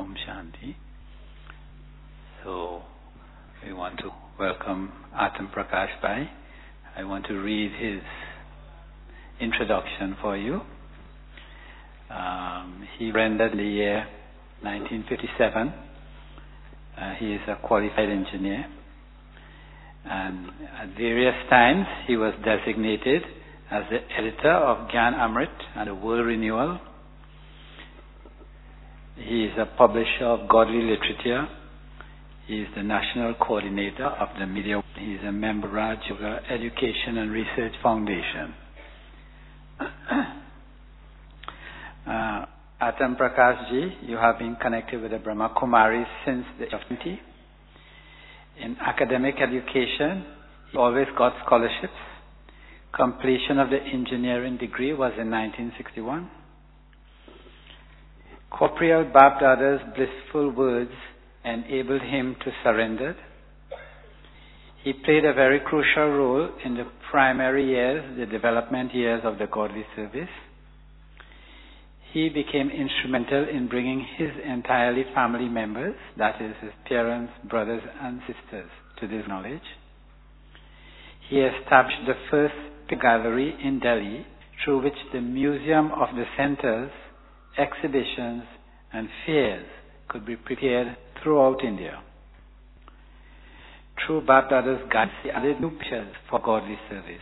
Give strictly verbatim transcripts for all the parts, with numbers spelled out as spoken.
Om Shanti. So we want to welcome Atam Prakash Bhai. I want to read his introduction for you. Um, he rendered in the year nineteen fifty-seven. Uh, he is a qualified engineer, and at various times he was designated as the editor of Gyan Amrit and the World Renewal. He is a publisher of Godly Literature. He is the national coordinator of the media. He is a member of Raj Yoga Education and Research Foundation. uh, Atam Prakash Ji, you have been connected with the Brahma Kumaris since the age of twenty. In academic education, he always got scholarships. Completion of the engineering degree was in nineteen sixty-one. Corporeal Bab Dada's blissful words enabled him to surrender. He played a very crucial role in the primary years, the development years of the godly service. He became instrumental in bringing his entirely family members, that is his parents, brothers and sisters, to this knowledge. He established the first gallery in Delhi through which the Museum of the Centers, exhibitions and fairs could be prepared throughout India. Through Bab Dada's guidance, he added new pictures for godly service.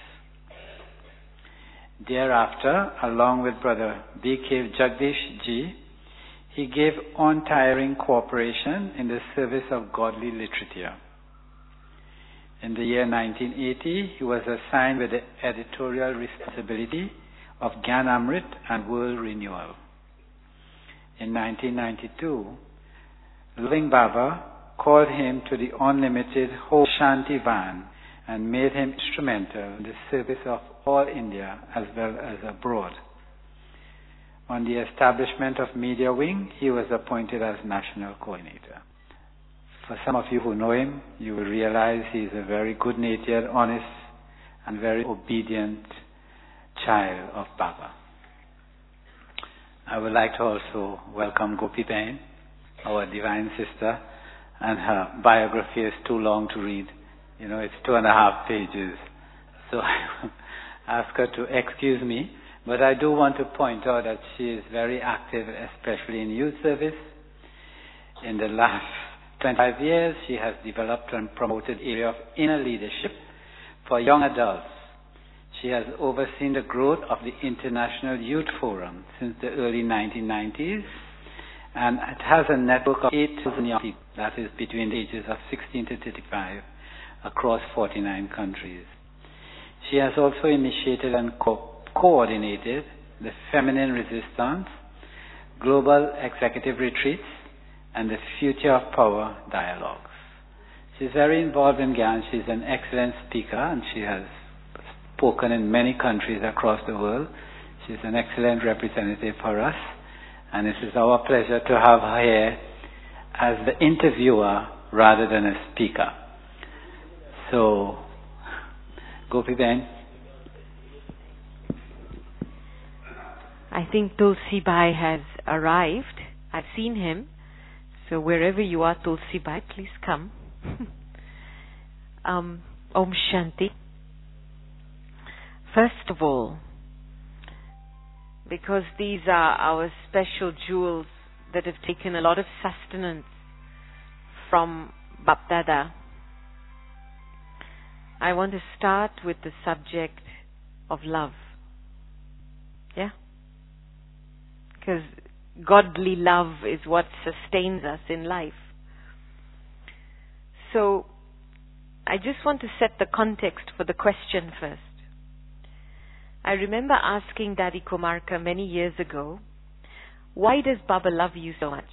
Thereafter, along with Brother B K Jagdish Ji, he gave untiring cooperation in the service of godly literature. In the year nineteen eighty, he was assigned with the editorial responsibility of Gyan Amrit and World Renewal. In nineteen ninety-two, Loving Baba called him to the Unlimited Whole Shanti Van and made him instrumental in the service of all India as well as abroad. On the establishment of Media Wing, he was appointed as National Coordinator. For some of you who know him, you will realize he is a very good-natured, honest, and very obedient child of Baba. I would like to also welcome Gopi Bain, our divine sister, and her biography is too long to read. You know, it's two and a half pages. So I ask her to excuse me, but I do want to point out that she is very active, especially in youth service. In the last twenty-five years, she has developed and promoted the area of inner leadership for young adults. She has overseen the growth of the International Youth Forum since the early nineteen nineties, and it has a network of eight thousand young people, that is between the ages of sixteen to thirty-five, across forty-nine countries. She has also initiated and co- coordinated the Feminine Resistance, Global Executive Retreats, and the Future of Power Dialogues. She's very involved in Gyan. She's an excellent speaker, and she has spoken in many countries across the world. She's an excellent representative for us, and it is our pleasure to have her here as the interviewer rather than a speaker. So, Gopi Ben. I think Tulsi Bhai has arrived. I've seen him. So wherever you are, Tulsi Bhai, please come. um, Om Shanti. First of all, because these are our special jewels that have taken a lot of sustenance from Bab Dada, I want to start with the subject of love. Yeah? Because godly love is what sustains us in life. So, I just want to set the context for the question first. I remember asking Daddy Komarka many years ago, why does Baba love you so much?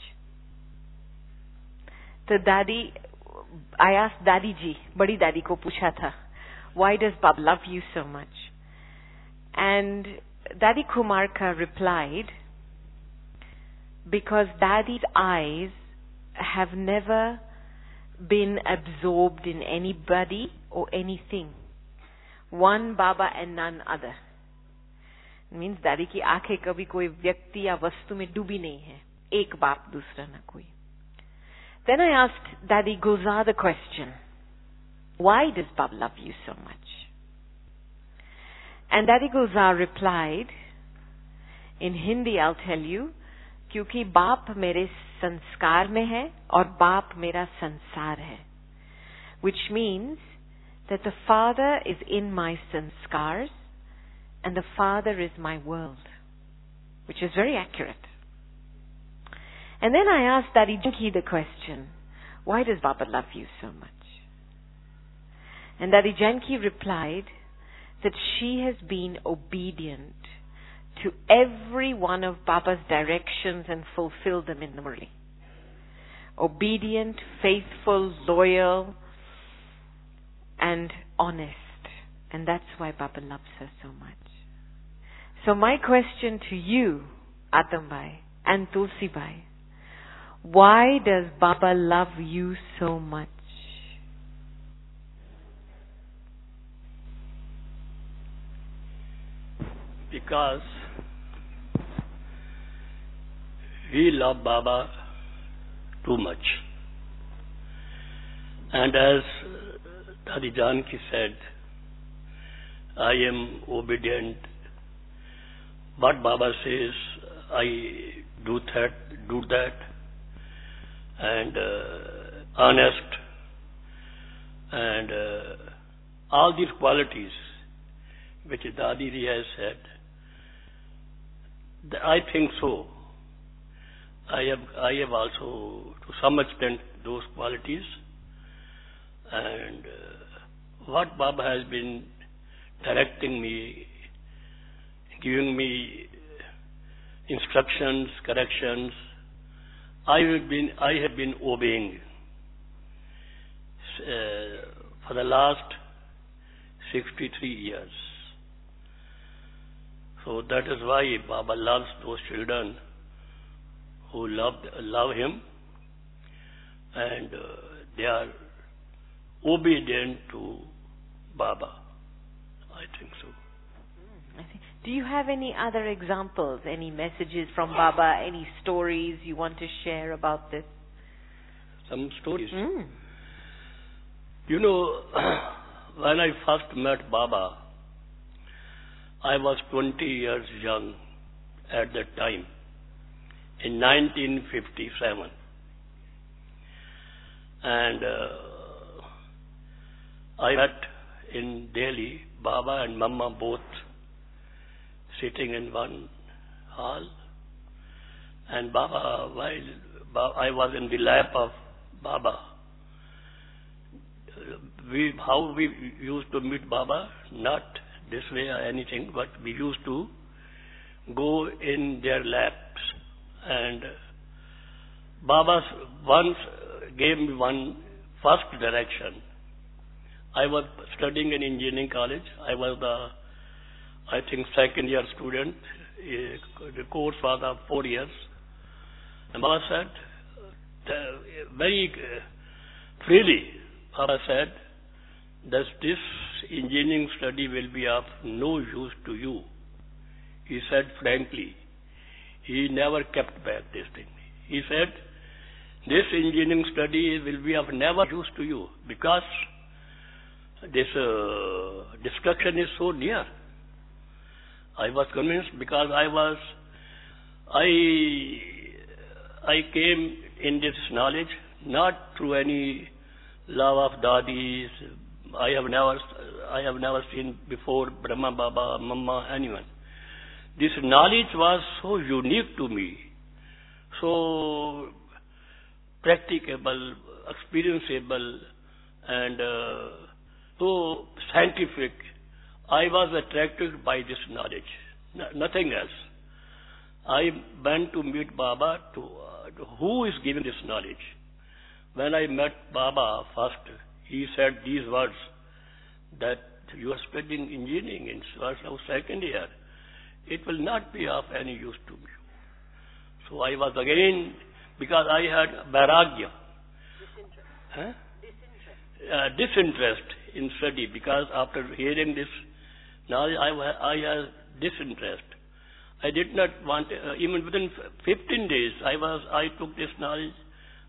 So Daddy, I asked Daddy Ji, Badi Daddy ko pucha tha, why does Baba love you so much? And Daddy Komarka replied, because Daddy's eyes have never been absorbed in anybody or anything. One Baba and none other. It means Daddy की आंखें कभी कोई व्यक्ति या वस्तु में डूबी नहीं है. एक बाप दूसरा ना कोई. Then I asked Daddy Gulzar the question, why does Baba love you so much? And Daddy Gulzar replied, in Hindi I'll tell you, क्योंकि बाप मेरे संस्कार में है और बाप मेरा संसार है. Which means that the Father is in my sanskars and the Father is my world. Which is very accurate. And then I asked Daddy Janki the question, why does Baba love you so much? And Daddy Janki replied that she has been obedient to every one of Baba's directions and fulfilled them in the Murli. Obedient, faithful, loyal, and honest. And that's why Baba loves her so much. So my question to you, Atam Bhai and Tulsi Bhai, why does Baba love you so much? Because we love Baba too much. And as Dadi Janki said, I am obedient. What Baba says, I do that, do that, and uh, honest, and uh, all these qualities which Dadi Ji has said, I think so. I have, I have also, to some extent, those qualities. And uh, what Baba has been directing me, giving me instructions, corrections, I have been, I have been obeying uh, for the last sixty-three years. So that is why Baba loves those children who love, love him, and uh, they are obedient to Baba. I think so. I think. Do you have any other examples, any messages from Baba, any stories you want to share about this? Some stories. Mm. You know, when I first met Baba, I was twenty years young at that time, in nineteen fifty-seven. And uh, I met in Delhi, Baba and Mama both sitting in one hall. And Baba, while I was in the lap of Baba, we, how we used to meet Baba, not this way or anything, but we used to go in their laps. And Baba once gave me one first direction. I was studying in engineering college. I was the, I think, second year student. The course was of four years. And Baba said, very freely, Baba said, that this engineering study will be of no use to you. He said frankly. He never kept back this thing. He said, this engineering study will be of never use to you because this uh, destruction is so near. I was convinced because I was, I, I came in this knowledge not through any love of Dadis. I have never, I have never seen before Brahma Baba, Mama, anyone. This knowledge was so unique to me, so practicable, experienceable, and uh, so scientific. I was attracted by this knowledge, no, nothing else. I went to meet Baba to, uh, to who is giving this knowledge. When I met Baba first, he said these words, that you are studying engineering in second year. It will not be of any use to you. So I was again, because I had vairagya, disinterest, huh? disinterest. Uh, disinterest in study, because after hearing this knowledge, I, I had disinterest. I did not want, uh, even within fifteen days, I was, I took this knowledge,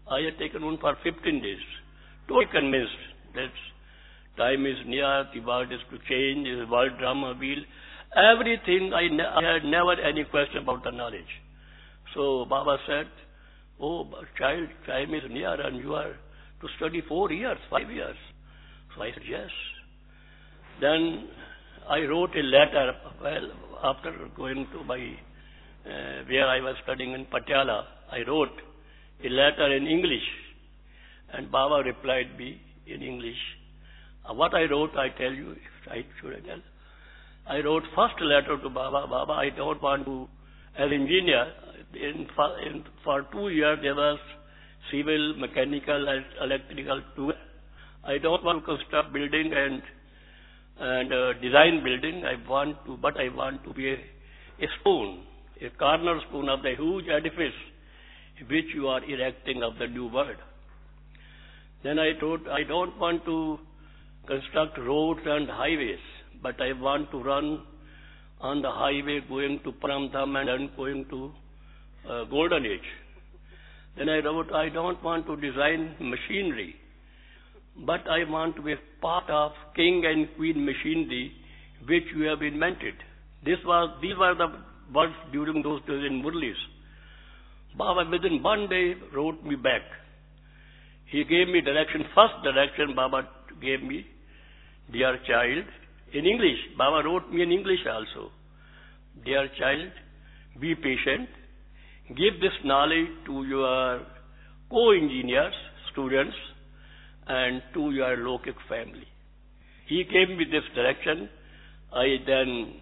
I had taken one for fifteen days. Totally convinced that time is near, the world is to change, the world drama wheel. Everything, I, ne- I had never any question about the knowledge. So Baba said, oh, child, time is near and you are to study four years, five years. So I said, yes. Then I wrote a letter, well, after going to my, uh, where I was studying in Patiala, I wrote a letter in English. And Baba replied me in English. Uh, what I wrote, I tell you, if I should I tell. I wrote first letter to Baba. Baba, I don't want to, as engineer, in, for, in, for two years there was civil, mechanical, and electrical together. I don't want to construct building and and uh, design building. I want to, but I want to be a, a spoon, a cornerstone of the huge edifice which you are erecting of the new world. Then I told, I don't want to construct roads and highways, but I want to run on the highway going to Paramdham and then going to uh, Golden Age. Then I wrote, I don't want to design machinery, but I want to be part of king and queen machinery which you have invented. This was, these were the words during those days in Murlis. Baba within one day wrote me back. He gave me direction. First direction Baba gave me, dear child, in English. Baba wrote me in English also. Dear child, be patient. Give this knowledge to your co-engineers, students, and to your Lokik family. He gave me this direction. I then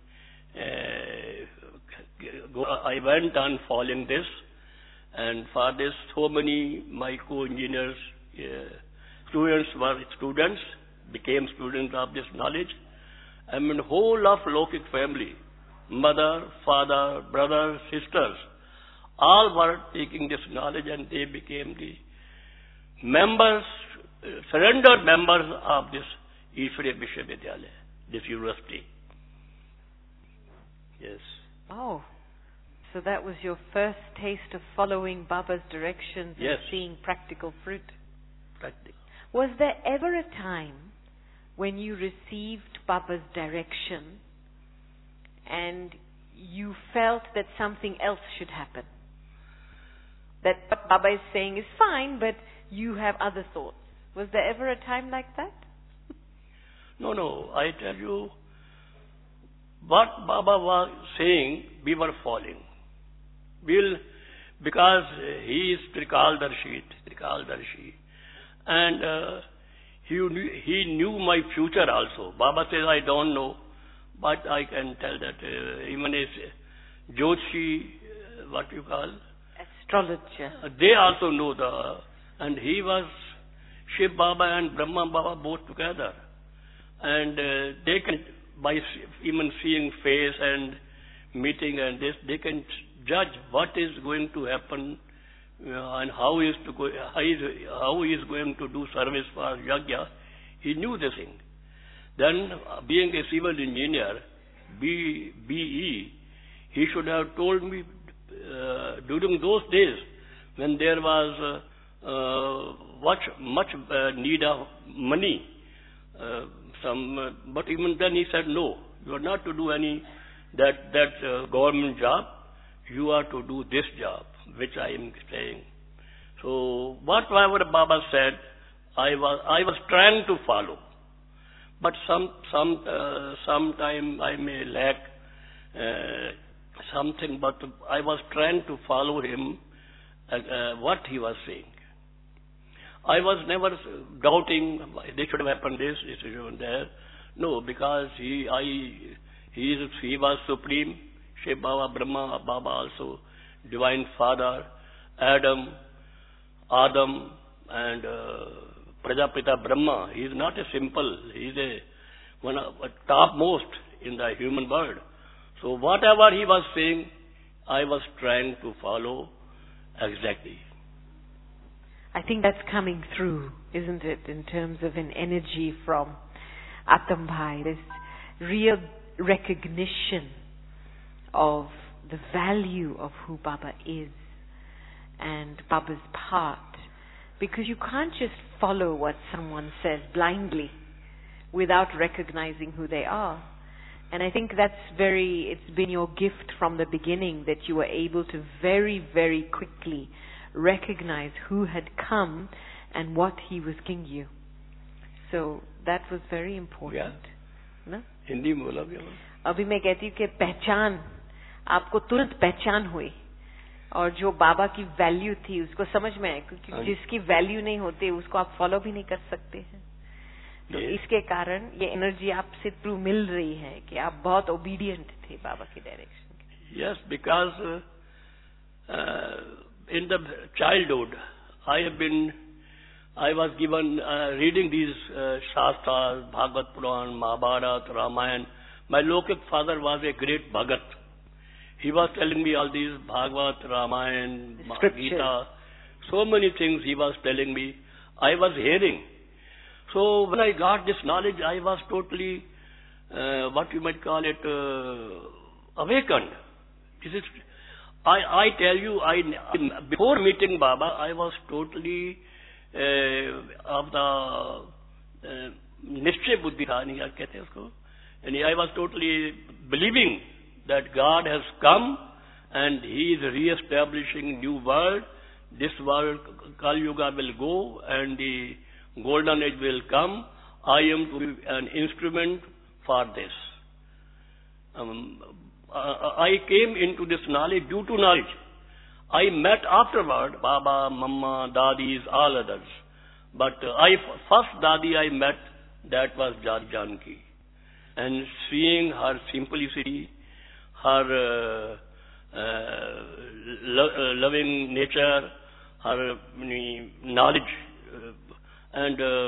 uh, go, I went on following this, and for this, so many my co-engineers, uh, students were students, became students of this knowledge. I mean, whole of Lokik family, mother, father, brothers, sisters, all were taking this knowledge and they became the members, uh, surrendered members of this Ishwariya Vishwavidyalaya, this university. Yes. Oh, so that was your first taste of following Baba's directions Yes. and seeing practical fruit. Practical. Was there ever a time when you received Baba's direction and you felt that something else should happen? That what Baba is saying is fine, but you have other thoughts. Was there ever a time like that? No, no. I tell you, what Baba was saying, we were following. We'll, because he is Trikaldarshi, Trikaldarshi, and uh, he knew, he knew my future also. Baba says, I don't know, but I can tell that uh, even as Jyotishi, uh, what you call? Astrologer. Uh, they also know the, and he was Shiv Baba and Brahma Baba both together. And uh, they can, by even seeing face and meeting and this, they can judge what is going to happen uh, and how is to go, how is, how he is going to do service for Yajna. He knew this thing. Then, uh, being a civil engineer, B, BE, he should have told me uh, during those days when there was uh, uh, much, much uh, need of money. Uh, some, uh, but even then he said, no, you are not to do any that that uh, government job. You are to do this job, which I am saying. So whatever Baba said, I was I was trying to follow, but some some uh, sometime I may lack uh, something, but I was trying to follow him uh, uh, what he was saying. I was never doubting this should have happened this, this should have happened there. No, because he I he is he was supreme. Shiv Baba, Brahma Baba also, Divine Father, Adam, Adam, and uh, Prajapita Brahma. He is not a simple. He is a one of a topmost in the human world. So whatever he was saying, I was trying to follow exactly. I think that's coming through, isn't it, in terms of an energy from Atam Bhai, this real recognition of the value of who Baba is and Baba's part because you can't just follow what someone says blindly without recognizing who they are. And I think that's very, it's been your gift from the beginning that you were able to very, very quickly recognize who had come and what he was giving you. So that was very important. Yeah. Hindi में बोला भी अभी मैं कहती हूँ कि पहचान, आपको तुरंत पहचान हुई और जो बाबा की वैल्यू थी उसको समझ में आया, क्योंकि जिसकी वैल्यू नहीं होती उसको आप फॉलो भी नहीं कर सकते हैं. तो yes. इसके कारण ये एनर्जी आपसे थ्रू मिल रही है कि आप बहुत ओबीडियंट थे बाबा की डायरेक्शन के. Yes, because in the childhood I have been I was given uh, reading these uh, Shastras, Bhagavad Puran, Mahabharata, Ramayana. My local father was a great Bhagat. He was telling me all these Bhagavad, Ramayana, Gita, so many things he was telling me. I was hearing. So when I got this knowledge, I was totally, uh, what you might call it, uh, awakened. This is, I, I tell you, I before meeting Baba, I was totally Uh, of the uh, निश्चय बुद्धि था, नहीं क्या कहते हैं उसको, and I was totally believing that God has come and He is re-establishing new world. This world, Kali Yuga, will go and the golden age will come. I am to be an instrument for this. Um, I came into this knowledge due to knowledge. I met afterward Baba, Mama, Dadis, all others. But uh, I first Dadi I met, that was Jati Janki. And seeing her simplicity, her uh, uh, lo- uh, loving nature, her uh, knowledge, uh, and uh,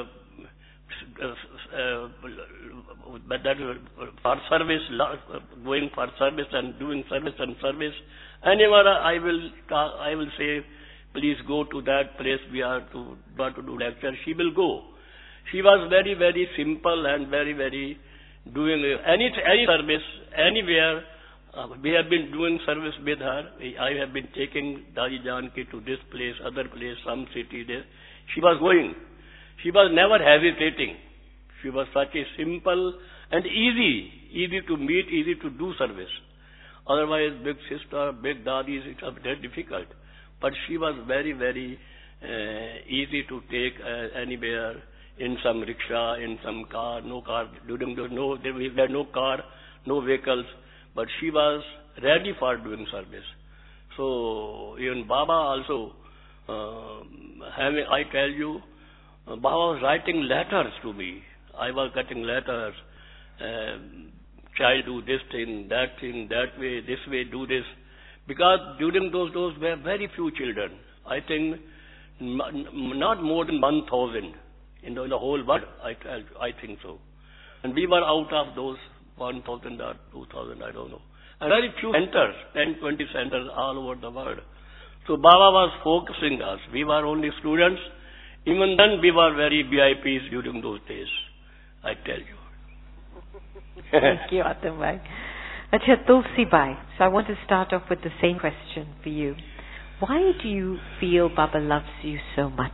uh, but that uh, for service, going for service and doing service and service. Anywhere I will talk, I will say, please go to that place we are to want to do lecture. She will go. She was very, very simple and very, very doing any any service anywhere. Uh, we have been doing service with her. I have been taking Dadi Janki to this place, other place, some city there. She was going. She was never hesitating. She was such a simple and easy, easy to meet, easy to do service. Otherwise, big sister, big daddies, it was very difficult. But she was very, very uh, easy to take uh, anywhere, in some rickshaw, in some car, no car. During the, no, there were no car, no vehicles. But she was ready for doing service. So, even Baba also, uh, having, I tell you, uh, Baba was writing letters to me. I was getting letters. Uh, Child, do this thing, that thing, that way, this way, do this. Because during those days, there were very few children. I think m- not more than one thousand in the, in the whole world, I, I think so. And we were out of those one thousand or two thousand, I don't know. And very few centers, ten, twenty centers all over the world. So Baba was focusing us. We were only students. Even then, we were very V I Ps during those days, I tell you. Thank you, Atam Bhai. Acha, Tulsi Bhai. So I want to start off with the same question for you. Why do you feel Baba loves you so much?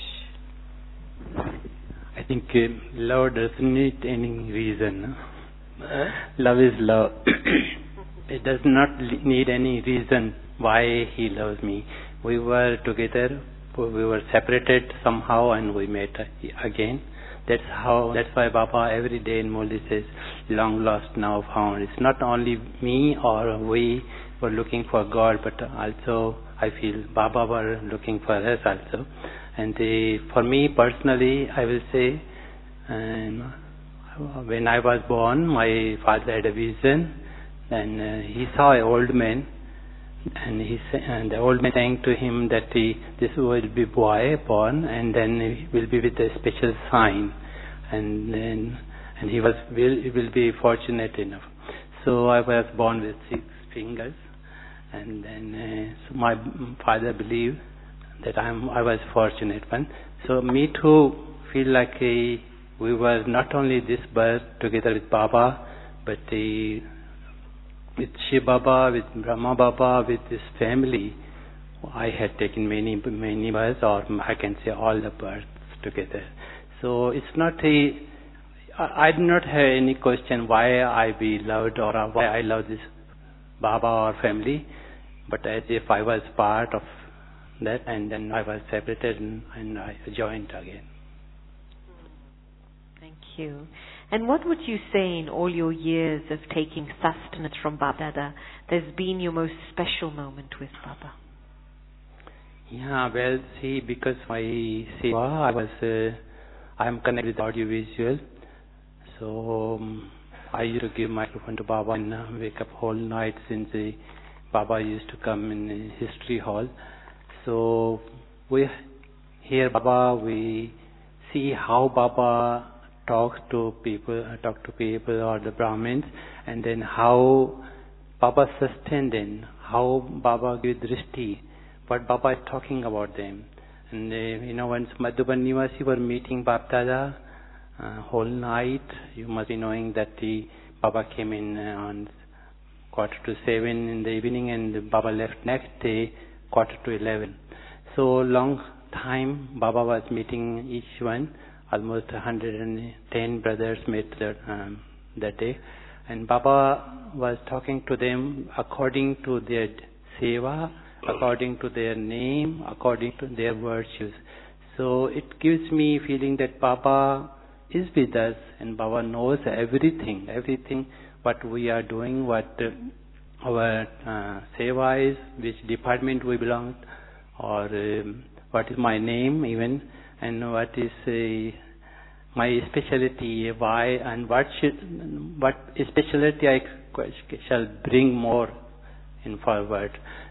I think uh, love doesn't need any reason. No? Huh? Love is love. It does not need any reason why He loves me. We were together, we were separated somehow, and we met again. That's how. That's why Baba every day in Murli says, "Long lost, now found." It's not only me or we were looking for God, but also I feel Baba were looking for us also. And the, for me personally, I will say, um, when I was born, my father had a vision, and uh, he saw an old man, and he sa- and the old man saying to him that he, this will be boy born, and then he will be with a special sign, and then and he was will will be fortunate enough. So I was born with six fingers, and then uh, so my father believed that I'm I was fortunate one. So me too feel like a, we were not only this birth together with Baba, but a, with Shiv Baba, with Brahma Baba, with his family, I had taken many, many births, or I can say all the births together. So it's not a, I do not have any question why I be loved or why I love this Baba or family, but as if I was part of that, and then I was separated and, and I joined again. Thank you. And what would you say in all your years of taking sustenance from Baba Dada, there's been your most special moment with Baba? Yeah, well, see, because my seva, I was, uh, I am connected with audiovisual, so um, I used to give microphone to Baba and uh, wake up whole night since uh, Baba used to come in the history hall. So we hear Baba, we see how Baba talks to people, uh, talk to people or the Brahmins, and then how Baba sustained them, how Baba gives drishti, what Baba is talking about them. And uh, you know, once Madhuban Nivasi were meeting Baba Dada uh, whole night, you must be knowing that the Baba came in uh, on quarter to seven in the evening, and Baba left next day quarter to eleven. So long time Baba was meeting each one. Almost one hundred ten brothers met that, um, that day, and Baba was talking to them according to their seva, according to their name, according to their virtues. So it gives me feeling that Baba is with us, and Baba knows everything, everything what we are doing, what uh, our uh, seva is, which department we belong, or um, what is my name even, and what is uh, my specialty, why, and what should, what specialty I shall bring more in forward.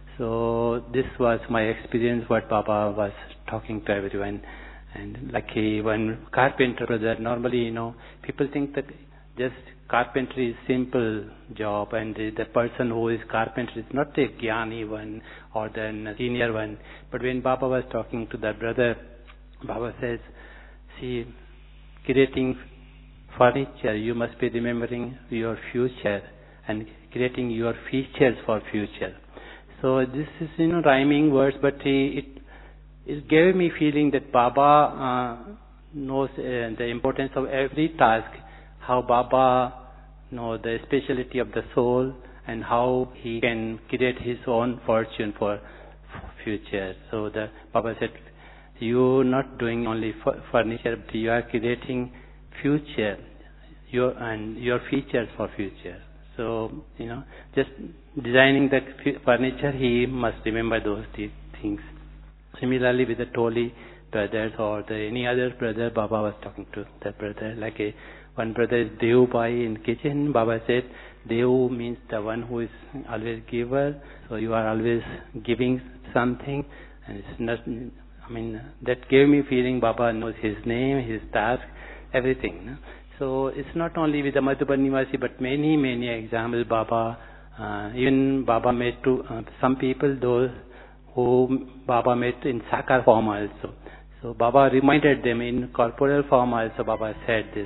So this was my experience, what Baba was talking to everyone. And like a, one carpenter brother, normally, you know, people think that just carpentry is simple job, and the, the person who is carpenter is not a jnani one or the senior one. But when Baba was talking to that brother, Baba says, see, creating furniture, you must be remembering your future and creating your features for future. So this is, you know, rhyming words, but it it gave me feeling that Baba uh, knows uh, the importance of every task, how Baba knows the speciality of the soul, and how he can create his own fortune for future. So the Baba said, you're not doing only furniture, but you are creating future, your and your features for future. So, you know, just designing the furniture, he must remember those things. Similarly, with the Toli brothers or the any other brother, Baba was talking to that brother. Like a, one brother is Dev Bhai in kitchen. Baba said, Dev means the one who is always giver. So you are always giving something, and it's not. I mean, that gave me feeling Baba knows his name, his task, everything. No? So it's not only with the Madhuban Nivasi, but many, many examples Baba, uh, even Baba met to uh, some people, those who Baba met in Sakar form also. So Baba reminded them in corporeal form also, Baba said this.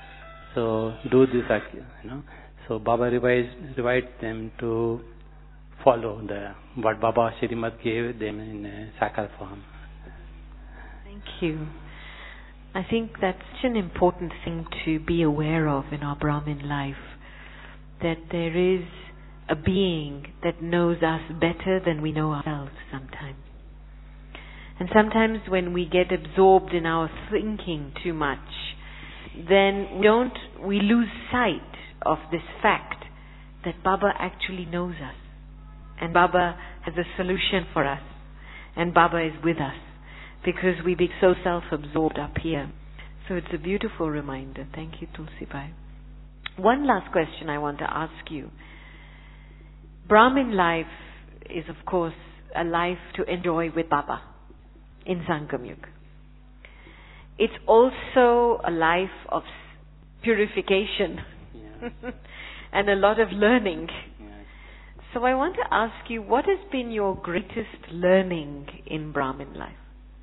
So do this, you know. So Baba revised, revised them to follow the what Baba Shrimad gave them in uh, Sakar form. Thank you. I think that's such an important thing to be aware of in our Brahmin life, that there is a being that knows us better than we know ourselves sometimes. And sometimes when we get absorbed in our thinking too much, then we don't, we lose sight of this fact that Baba actually knows us. And Baba has a solution for us. And Baba is with us. Because we be so self-absorbed up here. So it's a beautiful reminder. Thank you, Tulsi Bhai. One last question I want to ask you. Brahmin life is, of course, a life to enjoy with Baba in Sangam Yuga. It's also a life of purification Yeah. and a lot of learning. Yeah. So I want to ask you, what has been your greatest learning in Brahmin life?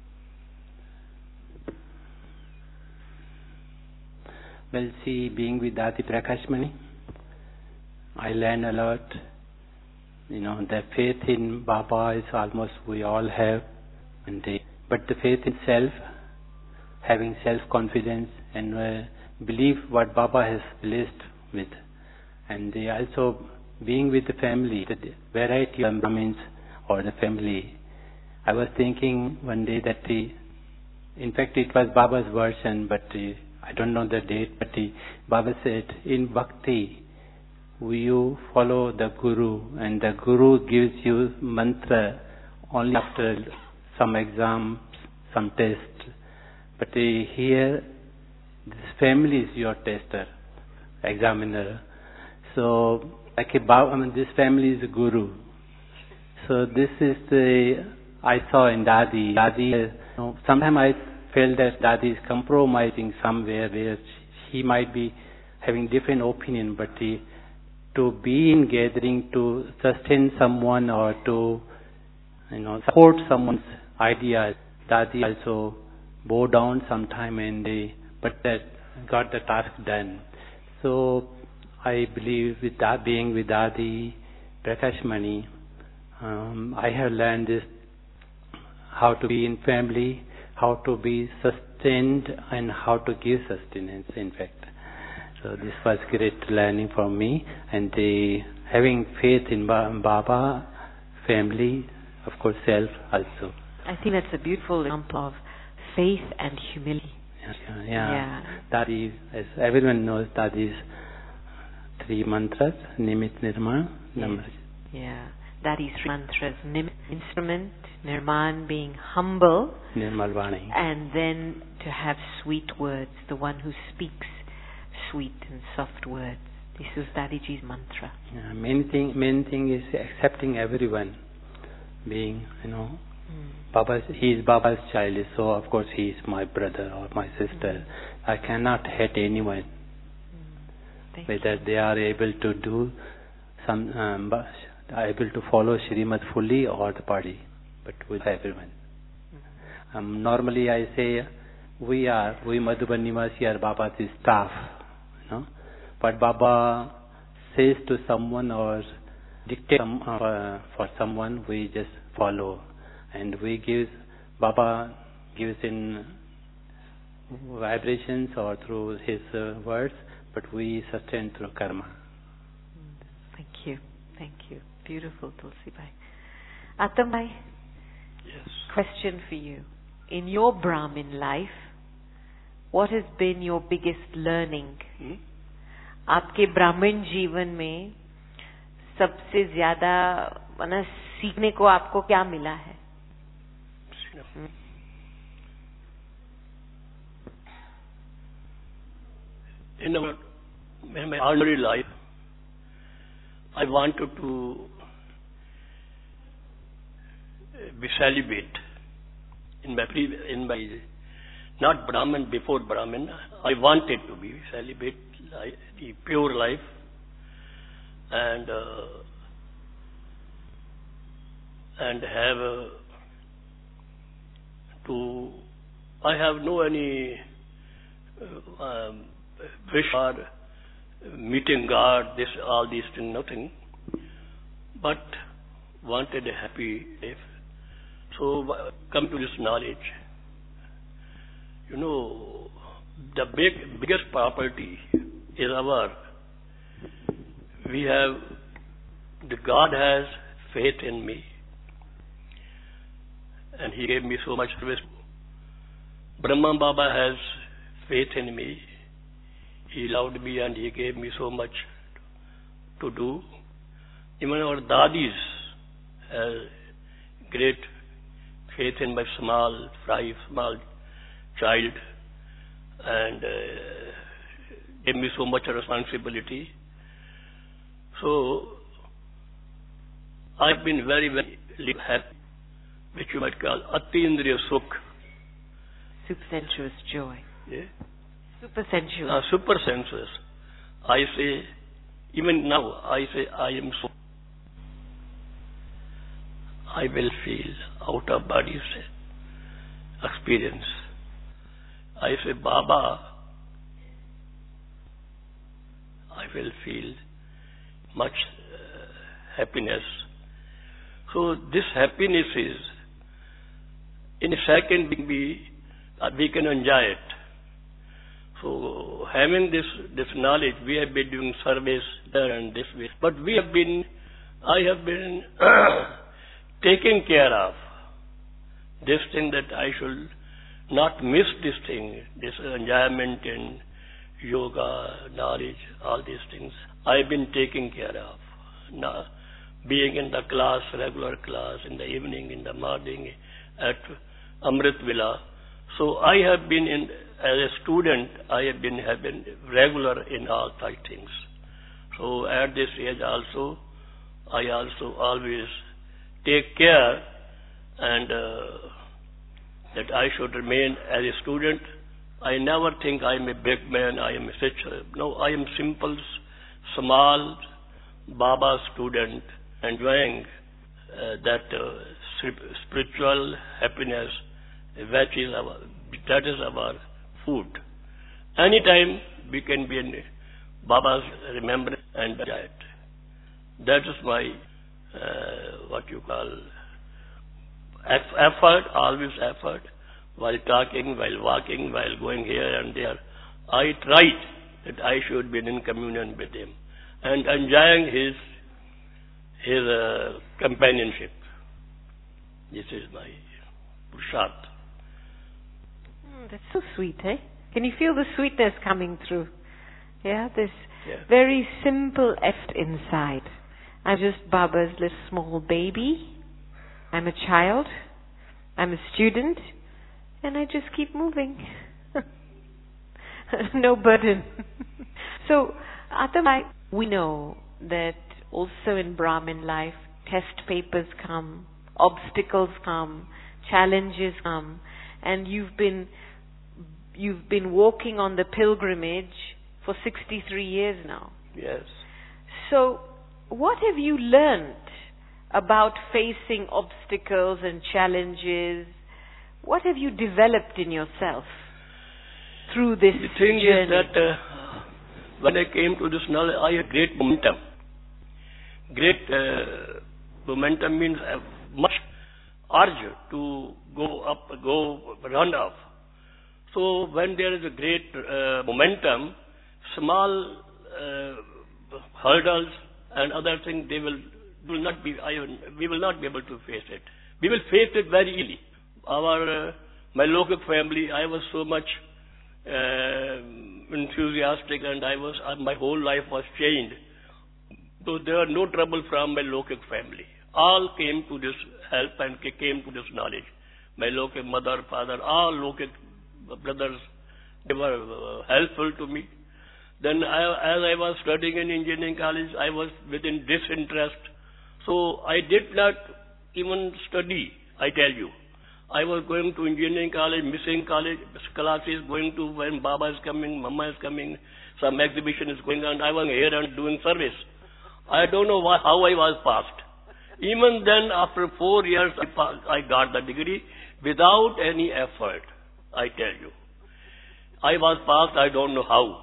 Well, see, being with Dati Prakashmani, I learned a lot you know, the faith in Baba is almost we all have, and they, but the faith in self, having self-confidence and uh, believe what Baba has blessed with, and they also being with the family, the variety of Brahmins or the family. I was thinking one day that the, in fact it was Baba's version, but the, I don't know the date, but the, Baba said, in Bhakti, you follow the Guru, and the Guru gives you mantra only after some exams, some tests. But uh, here, this family is your tester, examiner. So, like a Baba, I mean, this family is a Guru. So this is the, I saw in Dadi. Dadi, you know, sometimes I felt that Dadi is compromising somewhere where he might be having different opinion, but he, to be in gathering, to sustain someone or to, you know, support someone's ideas, Dadi also bow down sometime and they, but that got the task done. So I believe with that being with Dadi, Prakash Mani, um, I have learned this, how to be in family, how to be sustained and how to give sustenance, in fact. So this was great learning for me, and the, having faith in Baba, family, of course self also. I think that's a beautiful example of faith and humility. Yeah, yeah. yeah. That is, as everyone knows, that is three mantras, Nimit, Nirman, Namraj. Yeah, that is three mantras, Nimit, instrument, Nirman being humble, Nirmal Vani. And then to have sweet words, the one who speaks sweet and soft words. This is Dadiji's mantra. Yeah, main thing, main thing is accepting everyone, being, you know, mm. Baba's, he is Baba's child, so of course he is my brother or my sister. Mm. I cannot hate anyone, mm. whether you. They are able to do some, um, able to follow Shrimad fully or the party, but with everyone. Mm. Um, normally I say, we are, we Madhuban Nivasi are Baba's staff. No? But Baba says to someone or dictates some, uh, for someone, we just follow. And we give, Baba gives in vibrations or through his uh, words, but we sustain through karma. Thank you. Thank you. Beautiful, Tulsi Bhai. Atam Bhai? Yes. Question for you. In your Brahmin life, what has been your biggest learning? Hmm? आपके ब्राह्मण जीवन में सबसे ज्यादा माना सीखने को आपको क्या मिला है? In our, in my ordinary life, I wanted to be celibate. In my previous, in my not Brahmin, before Brahmin, I wanted to be celibate, the pure life, and uh, and have uh, to. I have no any uh, um, wish for meeting God. This, all these things, nothing. But wanted a happy life. So come to this knowledge. You know, the big, biggest property is our, we have, the God has faith in me. And He gave me so much service. Brahma Baba has faith in me. He loved me and He gave me so much to do. Even our Dadis have great faith in my small, five, small child, and uh, gave me so much responsibility. So I've been very, very happy, which you might call Atindriya Sukh. Supersensuous joy. Yeah. Supersensuous. Uh, super sensuous. I say, even now, I say I am so. I will feel out of body experience. I say, Baba, I will feel much uh, happiness So this happiness is, in a second we, uh, we can enjoy it. So having this, this knowledge, we have been doing service there and this way. But we have been, I have been taking care of this thing that I should not miss this thing, this enjoyment in yoga, knowledge, all these things. I have been taking care of. Now, being in the class, regular class, in the evening, in the morning, at Amrit Villa. So I have been in, as a student, I have been, have been regular in all such things. So at this age also, I also always take care and uh, that I should remain as a student. I never think I am a big man, I am such a, no, I am simple, small Baba student, enjoying uh, that uh, spiritual happiness, which is our, that is our food. Anytime we can be in Baba's remembrance and enjoy it. That is my, uh, what you call, effort, always effort, while talking, while walking, while going here and there. I tried that I should be in communion with him and enjoying his his uh, companionship. This is my purshat. Mm, that's so sweet, eh? Can you feel the sweetness coming through? Yeah, this yeah. very simple effort inside. I'm just Baba's little small baby. I'm a child. I'm a student. And I just keep moving. No burden. So, Atamai, we know that also in Brahmin life, test papers come, obstacles come, challenges come, and you've been you've been walking on the pilgrimage for sixty-three years now. Yes. So, what have you learned about facing obstacles and challenges? What have you developed in yourself through this The thing journey? is that uh, when I came to this knowledge, I had great momentum. Great uh, momentum means uh, much urge to go up, go run up. So when there is a great uh, momentum, small uh, hurdles and other things, they will will not be. I, we will not be able to face it. We will face it very easily. Our uh, my local family, I was so much uh, enthusiastic, and I was uh, my whole life was changed. So there are no trouble from my local family. All came to this help and came to this knowledge. My local mother, father, all local brothers, they were uh, helpful to me. Then I, as I was studying in engineering college, I was within disinterest. So I did not even study, I tell you. I was going to engineering college, missing college classes, going to when Baba is coming, Mama is coming, some exhibition is going on. I was here and doing service. I don't know why, how I was passed. Even then, after four years, I, passed, I got the degree without any effort, I tell you. I was passed, I don't know how.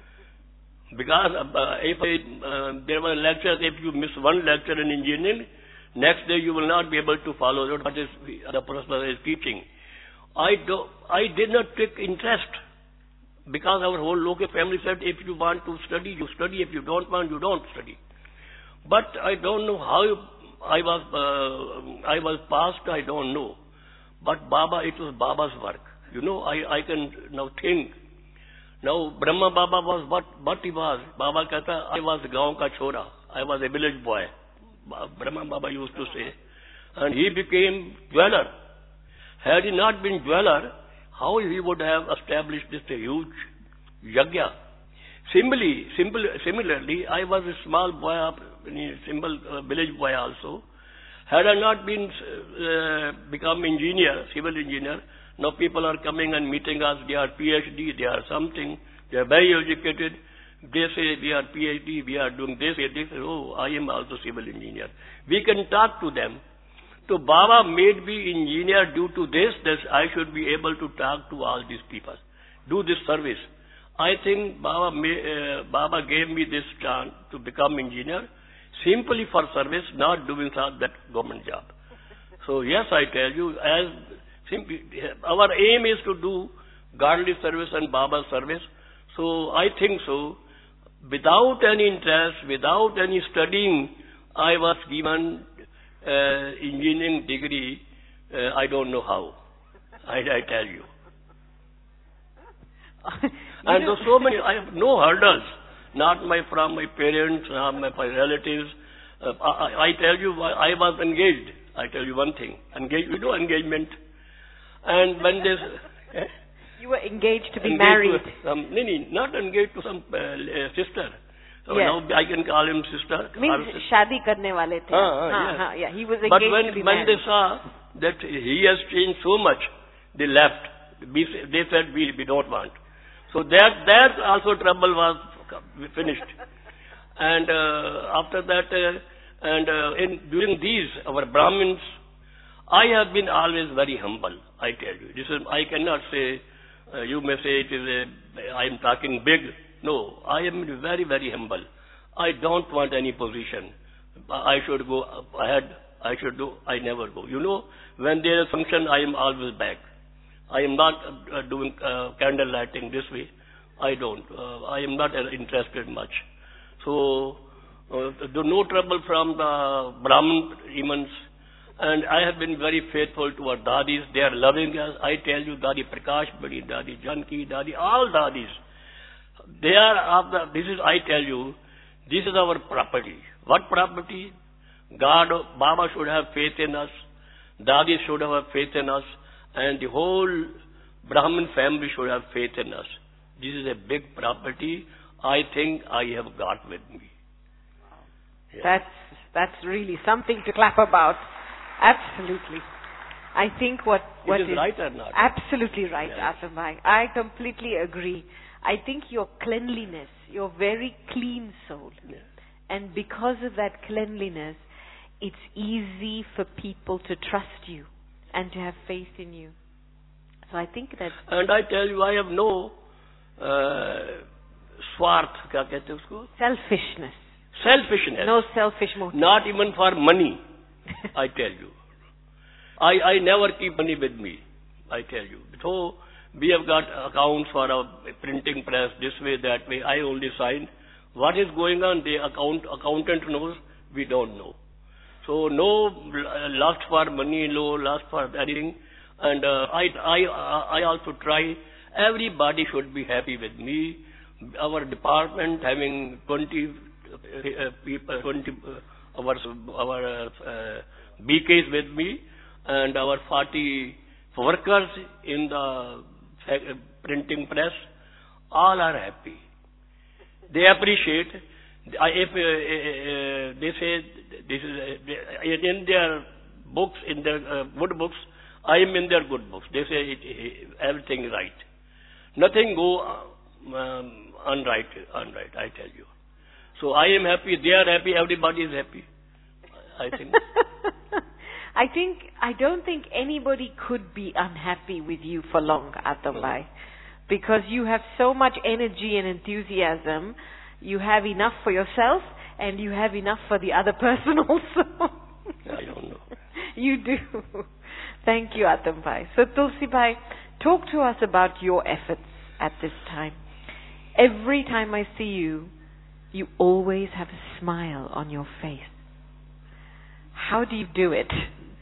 Because uh, if I, uh, there were lectures, if you miss one lecture in engineering, next day you will not be able to follow what is the professor is teaching. I do, I did not take interest because our whole local family said, if you want to study, you study. If you don't want, you don't study. But I don't know how I was. Uh, I was passed. I don't know. But Baba, it was Baba's work. You know, I I can now think. Now Brahma Baba was what what he was. Baba kata, I was gaon ka chora. I was a village boy. Brahma Baba used to say. And he became dweller. Had he not been dweller, how he would have established this huge yajna? Similarly, simple, similarly, I was a small boy, a simple uh, village boy also. Had I not been uh, become engineer, civil engineer, now people are coming and meeting us. They are PhD, they are something. They are very educated. They say we are PhD, we are doing this, they say, oh, I am also civil engineer. We can talk to them. So Baba made me engineer due to this, that I should be able to talk to all these people, do this service. I think Baba, may, uh, Baba gave me this chance to become engineer simply for service, not doing that government job. So yes, I tell you, as simply, our aim is to do godly service and Baba service. So I think so. Without any interest, without any studying, I was given uh, engineering degree. Uh, I don't know how. I, I tell you. And there's so many. I have no hurdles. Not my from my parents, not my, my relatives. Uh, I, I tell you, I was engaged. I tell you one thing. Engaged. You know engagement. And when this. Eh? You were engaged to be engaged married. To some, no, no, not engaged to some uh, uh, sister. So yes. now I can call him sister. Means shadi karne wale the. Ah, ah, haan, yes. haan, yeah, he was engaged but when, to be when married. they saw that he has changed so much, they left. They said, we, we don't want. So that, that also trouble was finished. And uh, after that, uh, and uh, in, during these, our Brahmins, I have been always very humble, I tell you. This is, I cannot say, uh, you may say it is a, I am talking big. No, I am very, very humble. I don't want any position. I should go ahead, I should do, I never go. You know, when there is function, I am always back. I am not uh, doing uh, candle lighting this way. I don't. Uh, I am not uh, interested much. So, uh, no trouble from the Brahmin imams. And I have been very faithful to our dadis. They are loving us. I tell you, Dadi Prakash Badi, Dadi Janki, Dadi, all dadis. They are of the, this is, I tell you, this is our property. What property? God, Baba should have faith in us. Dadis should have faith in us. And the whole Brahmin family should have faith in us. This is a big property I think I have got with me. Yeah. That's, that's really something to clap about. Absolutely. I think what, what it is, is right or not? Absolutely right, Yeah. Atam Bhai. I completely agree. I think your cleanliness, your very clean soul. Yeah. And because of that cleanliness, it's easy for people to trust you and to have faith in you. So I think that... And I tell you, I have no uh, swarth, kya kehte usko? Selfishness. Selfishness. No selfish motive. Not even for money, I tell you. I, I never keep money with me, I tell you. So, we have got accounts for a printing press, this way, that way. I only sign. What is going on, the account, accountant knows, we don't know. So, no lust for money, no lust for anything. And uh, I, I, I also try, everybody should be happy with me. Our department having twenty uh, people, twenty uh, our, our uh, B Ks with me, and our forty workers in the printing press, all are happy. They appreciate. I, if uh, uh, they say this is uh, in their books, in their uh, good books, I am in their good books. They say it, it, everything right. Nothing go um, unright, unright, I tell you. So I am happy, they are happy, everybody is happy, I think. I think, I don't think anybody could be unhappy with you for long, Atam Bhai. No. Because you have so much energy and enthusiasm. You have enough for yourself and you have enough for the other person also. I don't know. You do. Thank you, Atam Bhai. So Tulsi Bhai, talk to us about your efforts at this time. Every time I see you, you always have a smile on your face. How do you do it?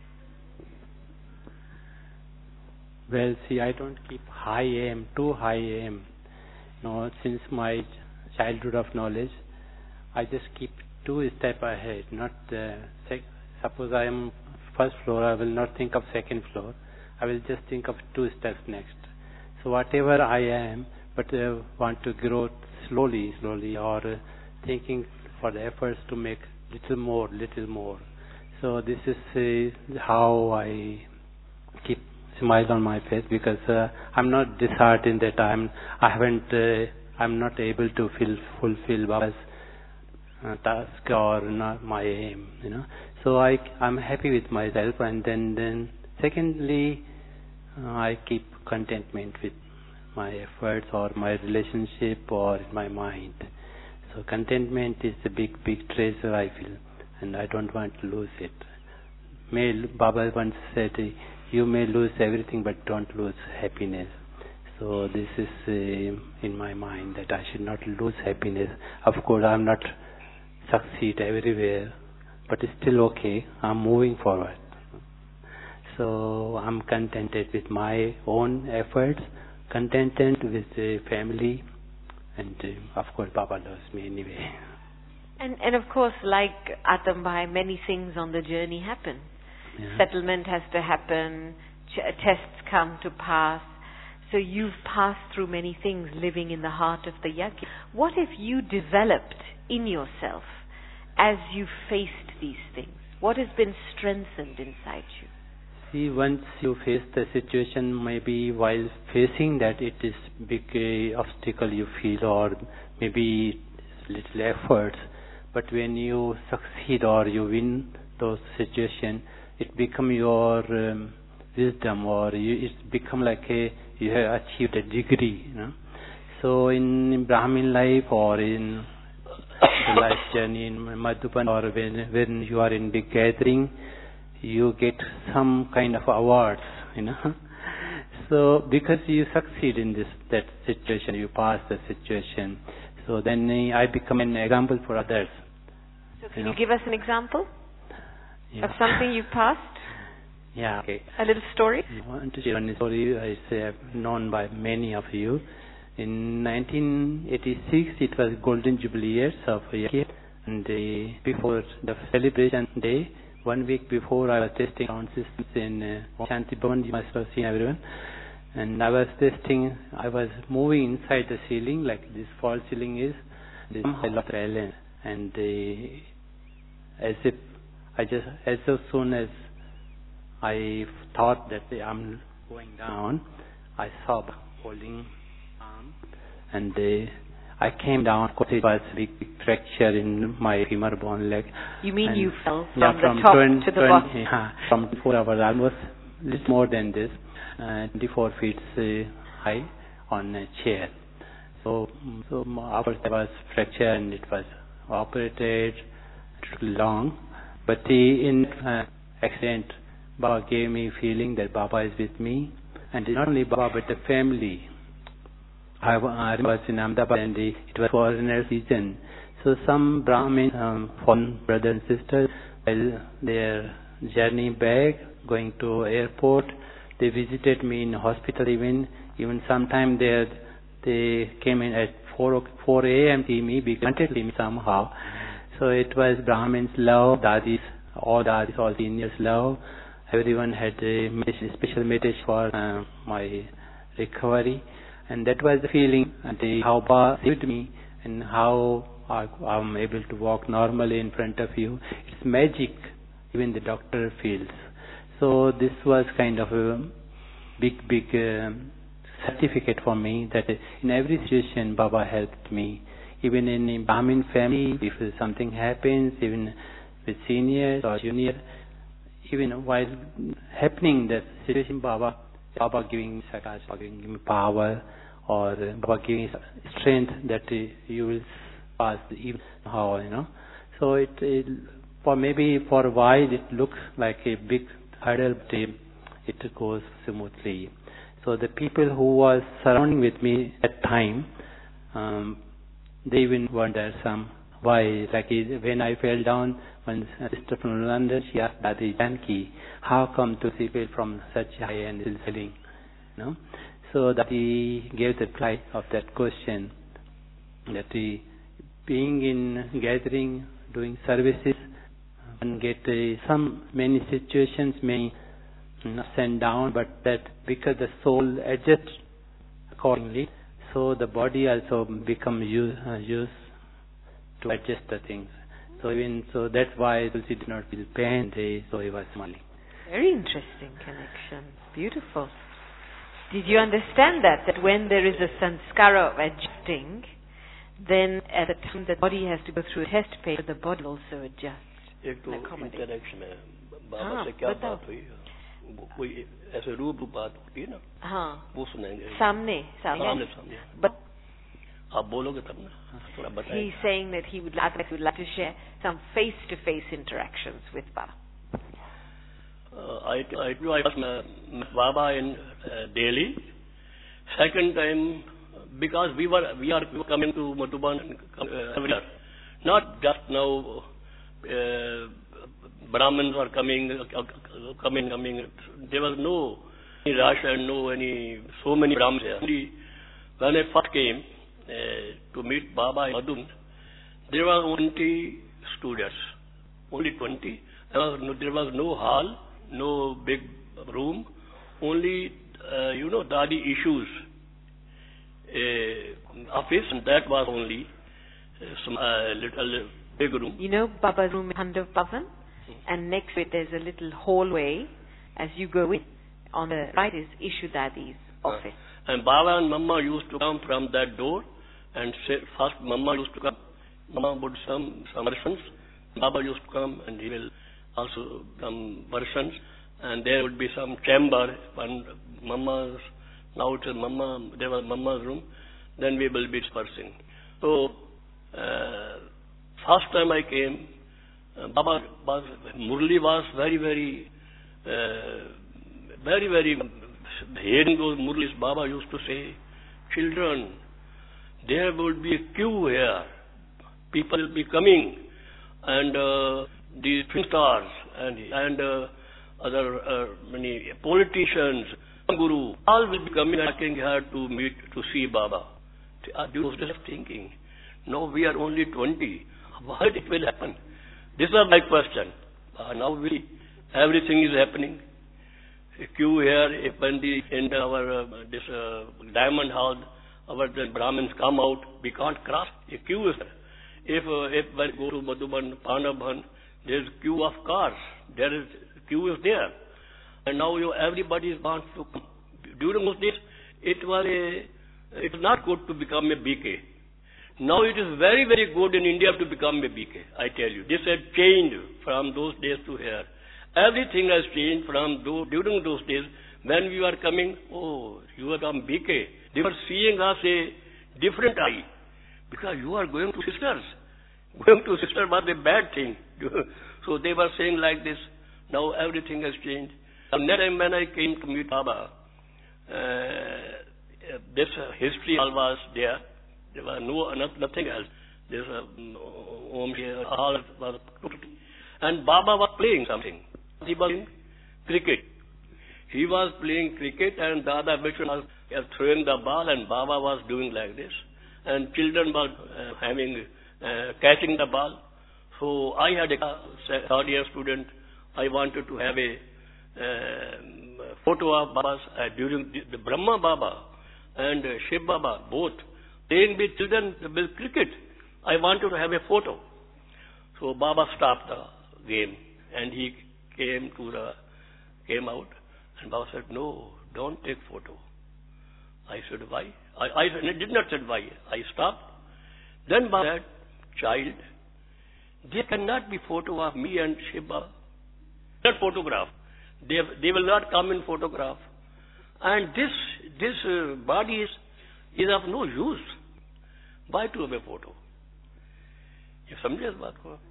Well, see, I don't keep high aim, too high aim. No, since my childhood of knowledge, I just keep two step ahead. Not uh, sec- suppose I am first floor, I will not think of second floor. I will just think of two steps next. So whatever I am, but uh, want to grow slowly, slowly, or uh, thinking for the efforts to make little more, little more. So this is uh, how I keep smile on my face, because uh, I'm not disheartened that I'm I haven't uh, I'm not able to feel, fulfill Baba's uh, task or not my aim, you know. So I I'm happy with myself, and then then secondly uh, I keep contentment with my efforts or my relationship or my mind. So contentment is a big, big treasure, I feel, and I don't want to lose it. May, Baba once said, you may lose everything, but don't lose happiness. So this is uh, in my mind, that I should not lose happiness. Of course, I'm not succeed everywhere, but it's still okay. I'm moving forward. So I'm contented with my own efforts, contented with the family, and uh, of course Baba loves me anyway. And and of course, like Atambhai, many things on the journey happen. Yeah. Settlement has to happen, ch- tests come to pass. So you've passed through many things living in the heart of the yajna. What have you developed in yourself as you faced these things? What has been strengthened inside you? See, once you face the situation, maybe while facing that, it is big uh, obstacle you feel, or maybe little efforts. But when you succeed or you win those situations, it become your um, wisdom, or you, it's become like a you have achieved a degree. You know. So in, in Brahmin life, or in the life journey in Madhuban, or when when you are in big gathering, you get some kind of awards, you know. So because you succeed in this that situation, you pass the situation. So then uh, I become an example for others. So can you, you know? give us an example Yeah. of something you passed? Yeah. Okay. A little story? I want to share one story. I say known by many of you. In nineteen eighty-six, it was Golden Jubilee years of Yajna, and uh, before the celebration day, one week before, I was testing sound systems in uh, Shanti Bhavan. You must have seen everyone. And I was testing, I was moving inside the ceiling, like this false ceiling is. Somehow I lost balance. And uh, as if, I just, as soon as I thought that I'm going down, I saw holding arm. And uh, I came down. Of course, it was a big, big fracture in my femur bone leg. You mean and you fell from yeah, the from top twenty, to the twenty, bottom? Yeah, from four hours, almost a little more than this, uh, twenty-four feet uh, high on a chair. So, so after there was fracture and it was operated, it took long. But uh, in uh, accident, Baba gave me feeling that Baba is with me, and not only Baba but the family. I, I was in Ahmedabad, and it was foreigner season. So some Brahmin, um, foreign brothers and sisters, while their journey back, going to airport, they visited me in hospital even. Even sometime they they came in at four a.m. see me, because they wanted to see me somehow. So it was Brahmins' love, Dadis, all Dadis, all seniors' love. Everyone had a special meditation for uh, my recovery. And that was the feeling, and the, how Baba saved me, and how I, I'm able to walk normally in front of you. It's magic, even the doctor feels. So this was kind of a big, big uh, certificate for me, that in every situation Baba helped me. Even in a Brahmin family, if something happens, even with seniors or juniors, even while happening that situation, Baba Baba giving me sakaj, Baba giving me power, or Baba giving me strength that uh, you will pass even how, you know. So it, it for maybe for a while it looks like a big hurdle, but it goes smoothly. So the people who was surrounding with me at time, um, they even wonder some why, like when I fell down, one sister from London, she asked Dadi Janki, how come to see people from such high and still selling? You know? So that he gave the reply of that question, that he, being in gathering, doing services, and get uh, some many situations may not send down, but that because the soul adjusts accordingly, so the body also becomes used, uh, used to adjust the things. So even so, that's why Tulsi did not feel pain. They, so he was smiling. Very interesting connection. Beautiful. Did you understand that? That when there is a sanskara of adjusting, then at the time the body has to go through a test phase, the body also adjusts. एक तो interaction है बाबा हाँ, से क्या बताओ। बात हुई वो कोई ऐसे रूप बात होती है ना हाँ, वो सुनाएंगे सामने सामने सामने सामने But आप बोलोगे तब ना थोड़ा बताएं. He's saying that he would like, would like to share some face-to-face interactions with Baba. Uh, I, I, I was met Baba in uh, Delhi. Second time, because we were we are coming to Madhuban uh, every year. Not just now. Uh, Brahmins are coming, uh, coming, coming. There was no any rush and no any so many Brahmins here. Only when I first came uh, to meet Baba in Madhun, there were twenty students. Only twenty. There was no, there was no hall, no big room. Only uh, you know Dadi issues uh, office, and that was only uh, some uh, little big room. You know Baba's room in Pandav Bhavan? And next to it there's a little hallway as you go in. On the right is Ishu Dadi's office. Uh, and Baba and Mama used to come from that door and say, first Mama used to come. Mama would some some versions. Baba used to come and he will also come versions. And there would be some chamber. And Mama's, now it is Mama, there was Mama's room. Then we will be dispersing. So, uh, first time I came, uh, Baba was, Murli was very, very, uh, very, very, hearing those Murlis, Baba used to say, children, there will be a queue here. People will be coming. And uh, these twin stars and, and uh, other uh, many politicians, Guru, all will be coming and asking here to meet, to see Baba. I was just thinking, no, we are only twenty. Why it will happen? This was my question. Uh, now we, everything is happening. A queue here, if when the, in our, uh, this uh, diamond hall, our the Brahmins come out, we can't cross. A queue is there. If, uh, if when we go to Madhuban, Panabhan, there is queue of cars. There is, queue is there. And now you, everybody wants to come. During those days, it was a, it was not good to become a B K. Now it is very, very good in India to become a B K, I tell you. This has changed from those days to here. Everything has changed from those, during those days when we were coming, oh, you have become B K. They were seeing us a different eye. Because you are going to sisters. Going to sisters was a bad thing. So they were saying like this. Now everything has changed. And next time when I came to meet Baba, uh, this uh, history all was there. There was no nothing else. This uh, Om all was and Baba was playing something. He was playing cricket. He was playing cricket and Dada Vishnu was throwing the ball and Baba was doing like this. And children were uh, having, uh, catching the ball. So I had a third year student. I wanted to have a uh, photo of Baba's uh, during the, the Brahma Baba and uh, Shiv Baba, both playing with children with cricket. I wanted to have a photo. So Baba stopped the game and he came to the, came out and Baba said, no, don't take photo. I said, why? I, I did not say why. I stopped. Then Baba said, child, there cannot be photo of me and Shiva. Not photograph. They, they will not come in photograph. And this this uh, body is, is of no use. Why to have a photo? You समझे इस बात को?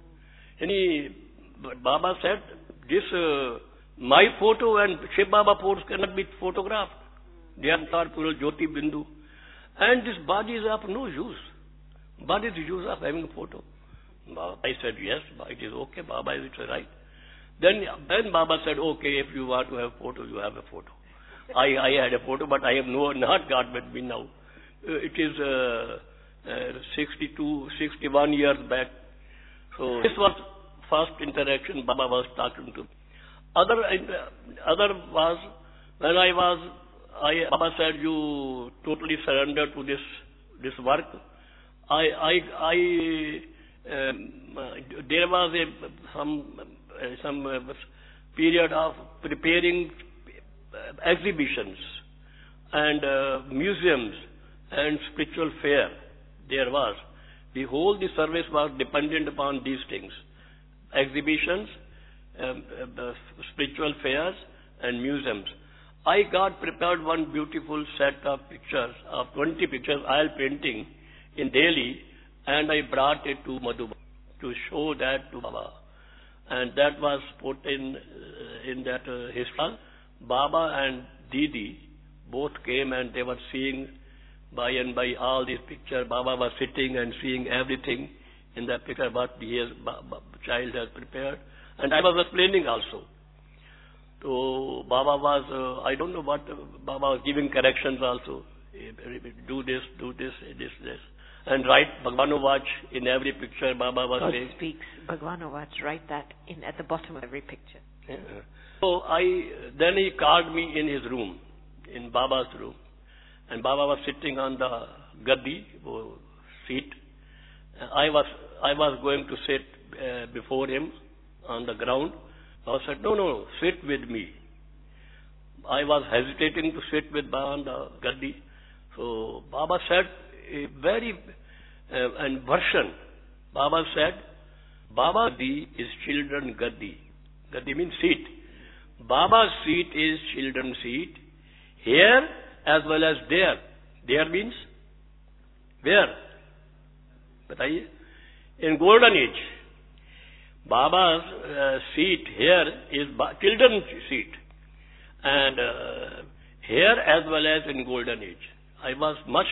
यानी Baba said, this uh, my photo and Shiv Baba photos cannot be photographed. They are Pura Jyoti Bindu. And this body is of no use. What is the use of having a photo? I said, yes, it is okay, Baba, is it right? Then, then Baba said, okay, if you want to have a photo, you have a photo. I, I had a photo, but I have no, not got with me now. Uh, it is uh, uh, sixty-two, sixty-one years back. So this was first interaction Baba was talking to. Other, uh, other was, when I was, I, Baba said, you totally surrender to this, this work. I, I, I, um, uh, there was a, some, uh, some uh, period of preparing uh, exhibitions and uh, museums and spiritual fair. There was. The whole the service was dependent upon these things. Exhibitions, um, uh, spiritual fairs and museums. I got prepared one beautiful set of pictures, of twenty pictures, oil painting, in Delhi, and I brought it to Madhuban to show that to Baba. And that was put in uh, in that uh, history. Baba and Didi both came and they were seeing by and by all these pictures. Baba was sitting and seeing everything in that picture what the child has prepared. And I was explaining also. So Baba was, uh, I don't know what, uh, Baba was giving corrections also. Do this, do this, this, this. And write Bhagwanovat in every picture Baba was God saying. speaks Bhagwanovat, write that in at the bottom of every picture. Yeah. So I, then he called me in his room, in Baba's room. And Baba was sitting on the gaddi, seat. I was, I was going to sit uh, before him on the ground. Baba said, no, no, sit with me. I was hesitating to sit with Baba on the gaddi. So Baba said, a very uh, and version. Baba said, Baba Gaddi is children Gaddi. Gaddi means seat. Baba's seat is children's seat. Here as well as there. There means where? Bataiye. In golden age, Baba's uh, seat here is ba- children's seat. And uh, here as well as in golden age. I was much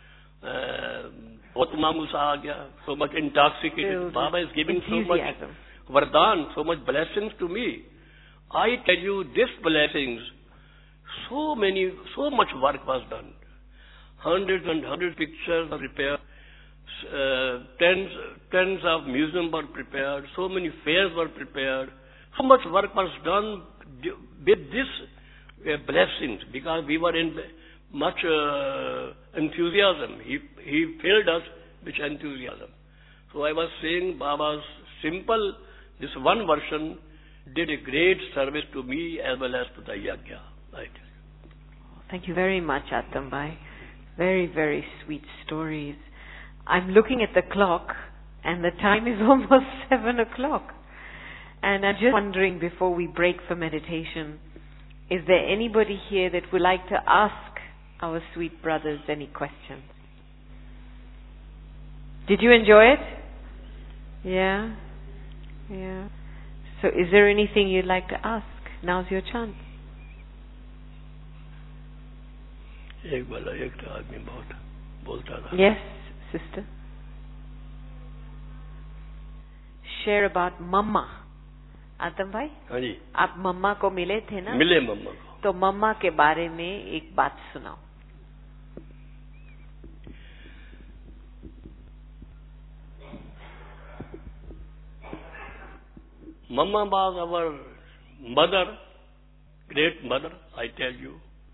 बहुत मामूल सा आ गया, so much intoxicated. Baba is giving so much vardhan, so much blessings to me. I tell you, these blessings, so many, so much work was done. Hundreds and hundreds pictures were prepared. Uh, tens, tens of museums were prepared. So many fairs were prepared. So much work was done with this uh, blessings, because we were in much uh, enthusiasm. He, he filled us with enthusiasm. So I was saying Baba's simple, this one version did a great service to me as well as to the Yajna. Right. Thank you very much, Attambai. Very, very sweet stories. I'm looking at the clock and the time is almost seven o'clock. And I'm just wondering, before we break for meditation, is there anybody here that would like to ask our sweet brothers any questions? Did you enjoy it? Yeah? Yeah. So is there anything you'd like to ask? Now's your chance. Yes, sister. Share about Mama. आतम भाई, आप मम्मा को मिले थे ना? मिले मम्मा को। तो मम्मा के बारे में एक बात सुनाओ। Mama was our mother, great mother, I tell you.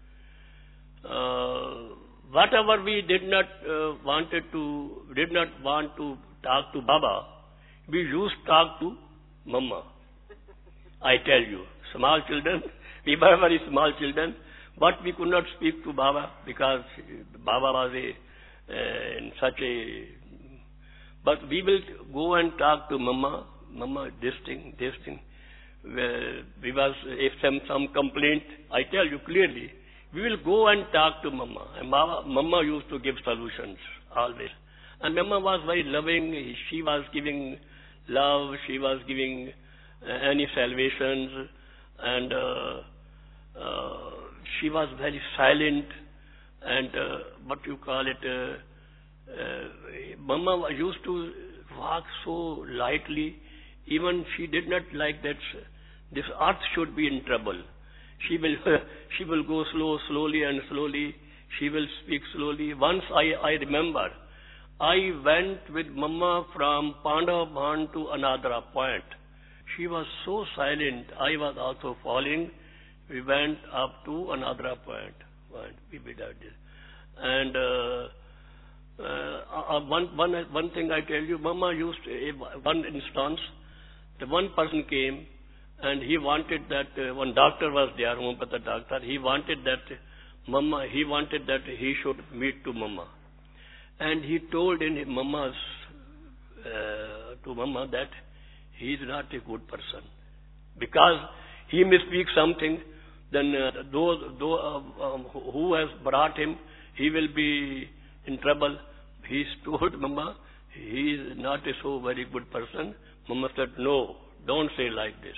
Uh, whatever we did not uh, wanted to, did not want to talk to Baba, we used to talk to Mama. I tell you, small children, we were very small children, but we could not speak to Baba because Baba was a, uh, in such a, but we will go and talk to Mama. Mama, this thing, this thing. Where we was, if some, some complaint, I tell you clearly, we will go and talk to Mama. And Mama, Mama used to give solutions, always. And Mama was very loving. She was giving love. She was giving uh, any salvations. And uh, uh, she was very silent. And uh, what you call it, uh, uh, Mama used to walk so lightly. Even she did not like that this earth should be in trouble. She will she will go slow, slowly and slowly. She will speak slowly. Once I, I remember, I went with Mama from Pandavaban to another point. She was so silent. I was also falling. We went up to another point. We did this. And uh, uh, one, one, one thing I tell you, Mama used uh, one instance. The one person came and he wanted that, uh, one doctor was there, homeopathic doctor, he wanted that Mama, he wanted that he should meet to Mama. And he told in his Mama's, uh, to Mama that he is not a good person. Because he may speak something, then uh, those, those uh, um, who has brought him, he will be in trouble. he told Mama, he is not a so very good person. Mama said, no, don't say like this.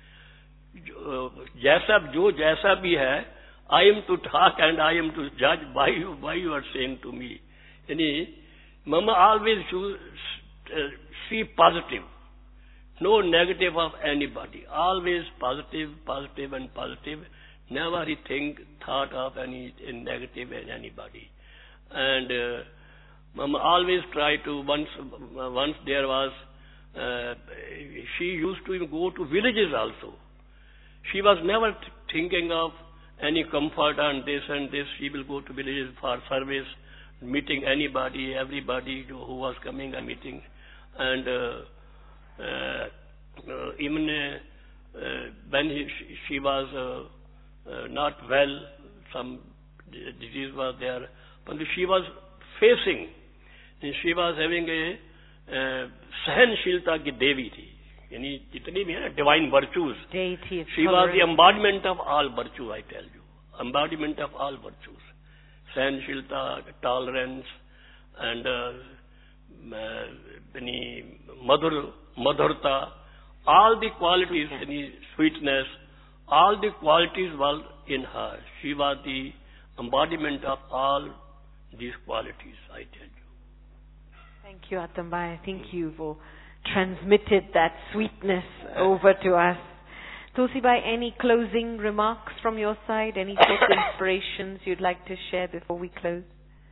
Jaisa, jo jaisa bhi hai, I am to talk and I am to judge. Why you, why you are saying to me? Yani, Mama always should uh, see positive. No negative of anybody. Always positive, positive and positive. Never he think, thought of any negative in anybody. And uh, Mama always try to, once, once there was, uh, she used to even go to villages also. She was never t- thinking of any comfort and this and this. She will go to villages for service, meeting anybody, everybody who was coming and meeting. And uh, uh, uh, even uh, uh, when he, she, she was uh, uh, not well, some disease was there, but she was facing, she was having a uh, Sahanshilta ki Devi thi. Yani jitni bhi hai na divine virtues. Deity of she was the embodiment of all virtue, I tell you. Embodiment of all virtues. Sahanshilta, tolerance, and uh, uh, madhur, madhurta, all the qualities, any sweetness, all the qualities were in her. She was the embodiment of all these qualities, I tell you. Thank you, Atambai. Thank you for transmitted that sweetness over to us. Tulsibai, any closing remarks from your side? Any sort of inspirations you'd like to share before we close?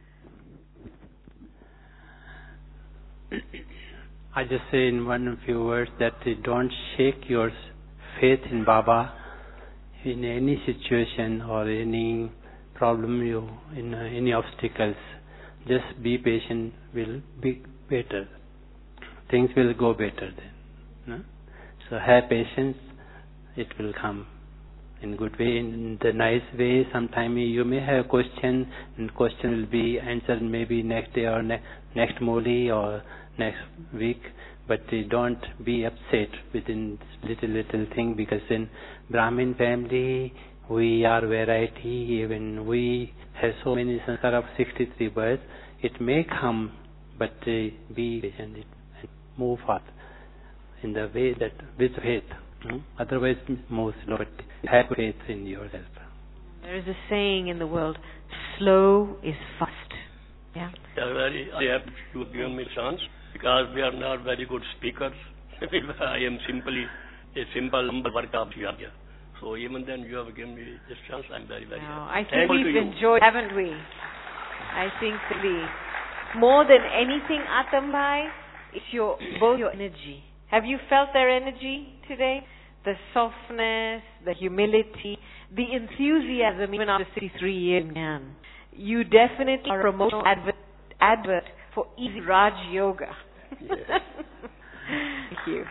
I just say in one few words that don't shake your faith in Baba in any situation or any problem you in uh, any obstacles. Just be patient, will be better. Things will go better then. No? So have patience, it will come in good way, in the nice way. Sometime you may have a question, and question will be answered maybe next day or ne- next Moli or next week. But uh, don't be upset within this little little thing, because in Brahmin family we are variety. Even we have so many sanskar of sixty-three births. It may come, but uh, be patient and move forth in the way that with faith. Hmm? Otherwise, move slow. But have faith in yourself. There is a saying in the world: slow is fast. Yeah. Very, I have to give me a chance, because we are not very good speakers. I am simply a simple humble worker of here. So even then you have given me this chance. I'm very, very no, happy. I think we've enjoyed, haven't we? I think really, more than anything, Atambai, it's your both your energy. Have you felt their energy today? The softness, the humility, the enthusiasm, even after sixty-three years. Man, you definitely are a promotional advert, advert for Easy Raj Yoga. Yes. Thank you.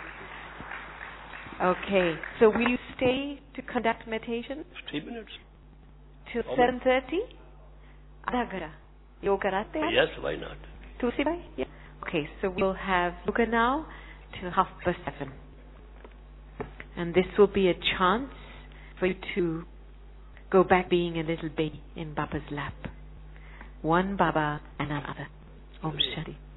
Okay, so will you stay to conduct meditation? Three minutes. Till seven thirty? Adha Yoga karate? Yes, why not? Tulsi bhai? Yeah. Okay, so we'll have yoga now till half past seven. And this will be a chance for you to go back being a little baby in Baba's lap. One Baba and another. Om Shanti.